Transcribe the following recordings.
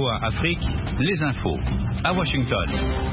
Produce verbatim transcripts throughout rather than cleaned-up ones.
O A Afrique, les infos. À Washington.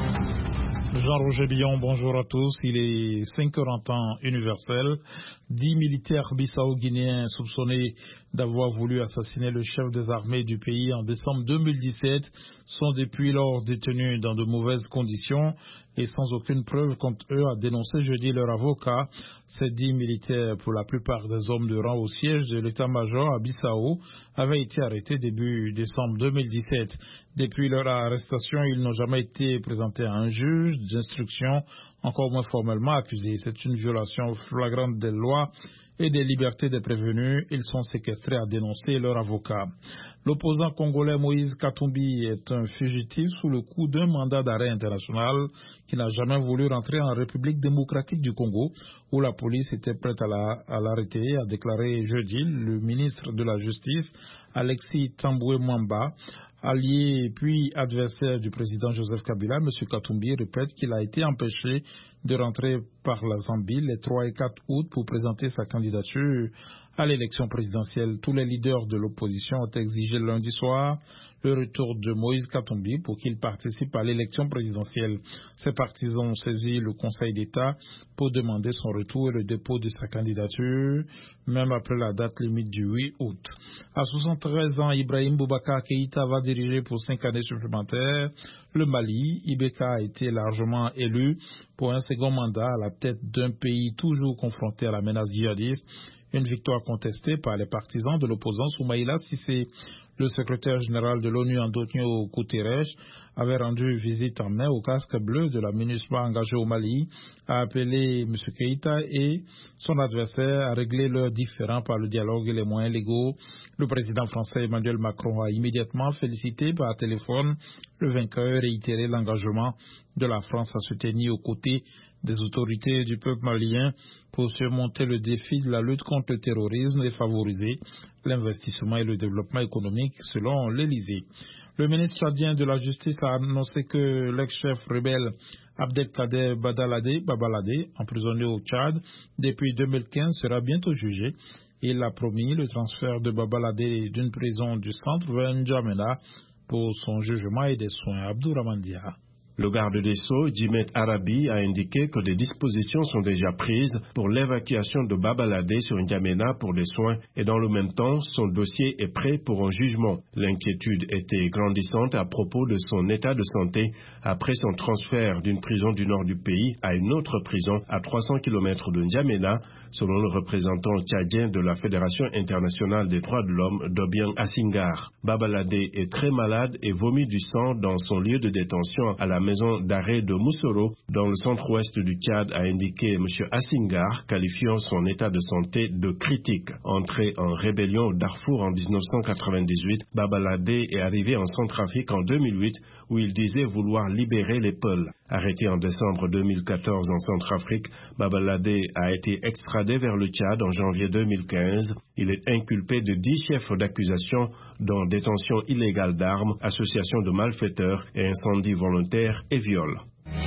Jean-Roger Billon, bonjour à tous. Il est cinq heures en temps universel. Dix militaires bissau-guinéens soupçonnés d'avoir voulu assassiner le chef des armées du pays en décembre deux mille dix-sept sont depuis lors détenus dans de mauvaises conditions et sans aucune preuve contre eux, a dénoncé jeudi leur avocat. Ces dix militaires, pour la plupart des hommes de rang au siège de l'état-major à Bissau, avaient été arrêtés début décembre deux mille dix-sept. Depuis leur arrestation, ils n'ont jamais été présentés à un juge d'instruction, encore moins formellement accusés. C'est une violation flagrante des lois et des libertés des prévenus. Ils sont séquestrés, à dénoncer leur avocat. L'opposant congolais Moïse Katumbi est un fugitif sous le coup d'un mandat d'arrêt international qui n'a jamais voulu rentrer en République démocratique du Congo, où la police était prête à, la, à l'arrêter, a déclaré jeudi le ministre de la Justice, Alexis Tamboué Mwamba. Allié puis adversaire du président Joseph Kabila, M. Katumbi répète qu'il a été empêché de rentrer par la Zambie les trois et quatre août pour présenter sa candidature à l'élection présidentielle. Tous les leaders de l'opposition ont exigé lundi soir le retour de Moïse Katumbi pour qu'il participe à l'élection présidentielle. Ses partisans ont saisi le Conseil d'État pour demander son retour et le dépôt de sa candidature, même après la date limite du huit août. À soixante-treize ans, Ibrahim Boubacar Keïta va diriger pour cinq années supplémentaires le Mali. I B K a été largement élu pour un second mandat à la tête d'un pays toujours confronté à la menace djihadiste. Une victoire contestée par les partisans de l'opposant Soumaïla Cissé. Le secrétaire général de l'ONU, Antonio Guterres, avait rendu visite en mai au casque bleu de la MINUSMA engagée au Mali, a appelé M. Keïta et son adversaire à régler leurs différends par le dialogue et les moyens légaux. Le président français Emmanuel Macron a immédiatement félicité par téléphone le vainqueur et réitéré l'engagement de la France à se tenir aux côtés des autorités du peuple malien pour surmonter le défi de la lutte contre le terrorisme et favoriser l'investissement et le développement économique, selon l'Élysée. Le ministre tchadien de la Justice a annoncé que l'ex-chef rebelle Abdelkader Babalade, Babalade, emprisonné au Tchad depuis deux mille quinze, sera bientôt jugé. Il a promis le transfert de Babalade d'une prison du centre vers N'Djamena pour son jugement et des soins. Abdourahmane Dia. Le garde des Sceaux, Djimet Arabi, a indiqué que des dispositions sont déjà prises pour l'évacuation de Babalade sur N'Djamena pour des soins et dans le même temps, son dossier est prêt pour un jugement. L'inquiétude était grandissante à propos de son état de santé après son transfert d'une prison du nord du pays à une autre prison à trois cents kilomètres de N'Djamena, selon le représentant tchadien de la Fédération internationale des droits de l'homme, Dobian Assingar. Babalade est très malade et vomit du sang dans son lieu de détention à la maison d'arrêt de Moussoro, dans le centre-ouest du Tchad, a indiqué M. Assingar, qualifiant son état de santé de critique. Entré en rébellion au Darfour en mille neuf cent quatre-vingt-dix-huit, Babalade est arrivé en Centrafrique en deux mille huit, où il disait vouloir libérer les Peuls. Arrêté en décembre deux mille quatorze en Centrafrique, Babalade a été extradé vers le Tchad en janvier deux mille quinze. Il est inculpé de dix chefs d'accusation, dont détention illégale d'armes, association de malfaiteurs et incendie volontaire et viol.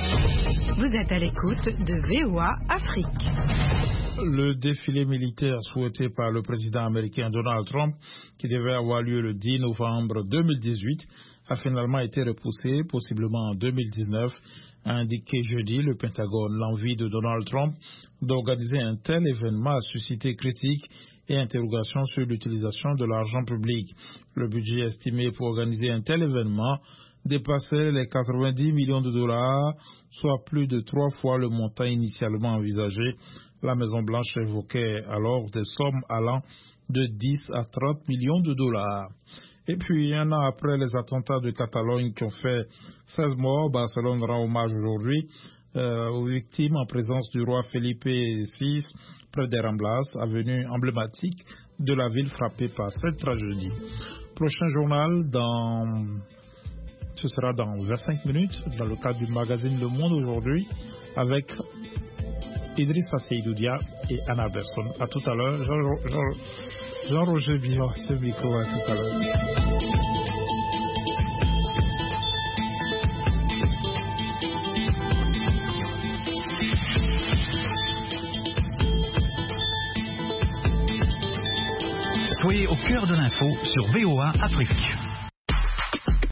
Vous êtes à l'écoute de V O A Afrique. Le défilé militaire souhaité par le président américain Donald Trump, qui devait avoir lieu le dix novembre deux mille dix-huit, a finalement été repoussé, possiblement en deux mille dix-neuf, a indiqué jeudi le Pentagone. L'envie de Donald Trump d'organiser un tel événement a suscité critiques et interrogations sur l'utilisation de l'argent public. Le budget estimé pour organiser un tel événement dépassait les quatre-vingt-dix millions de dollars, soit plus de trois fois le montant initialement envisagé. La Maison-Blanche évoquait alors des sommes allant de dix à trente millions de dollars. Et puis, un an après les attentats de Catalogne qui ont fait seize morts, Barcelone rend hommage aujourd'hui euh, aux victimes en présence du roi Felipe six près des Ramblas, avenue emblématique de la ville frappée par cette tragédie. Prochain journal, dans... ce sera dans vingt-cinq minutes, dans le cadre du magazine Le Monde aujourd'hui, avec Idrissa Seydoudia et Anna Berson. À tout à l'heure. Jean, Jean, Jean-Roger Billon, ce micro, à tout à l'heure. Soyez au cœur de l'info sur V O A Afrique.